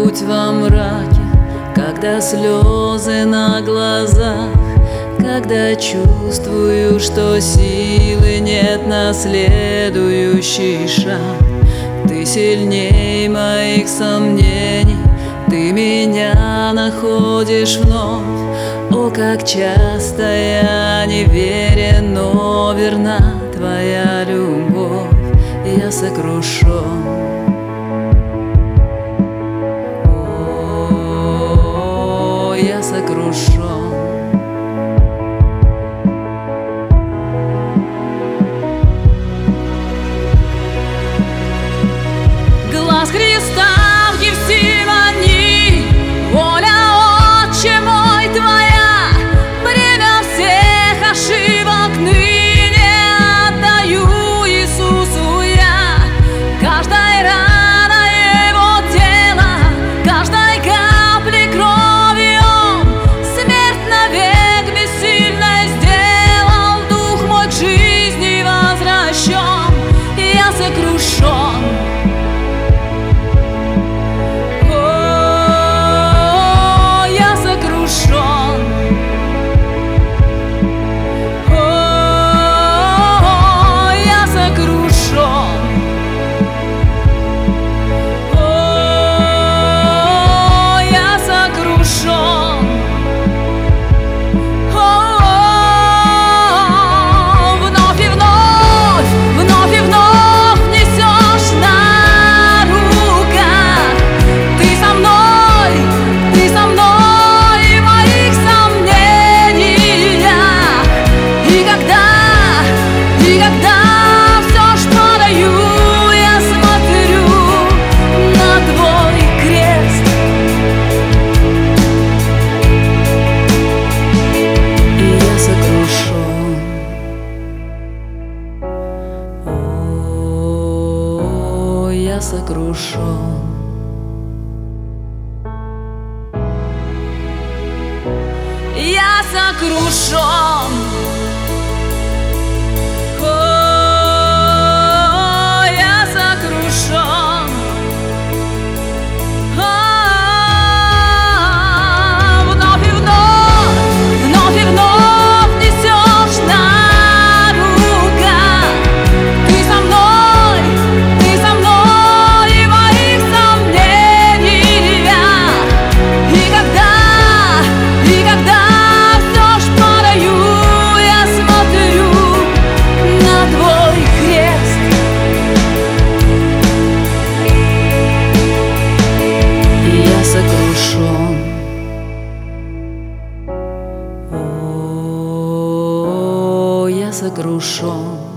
путь во мраке, когда слезы на глазах, когда чувствую, что силы нет на следующий шаг. Ты сильней моих сомнений, ты меня находишь вновь. О, как часто я не верен, но верна твоя любовь. Я сокрушен, о, я сокрушен. Глаз Христа в Гефсимании, воля Отче мой твоя, бремя всех ошибок ныне отдаю Иисусу я. Каждой раной Его тела, каждой каплей крови Он смерть навек бессильной сделал. Дух мой к жизни возвращен, я сокрушен. Я сокрушен, я сокрушен, о, я сокрушен, вновь и вновь несешь на руках. Ты со мной, ты со мной. Сокрушен.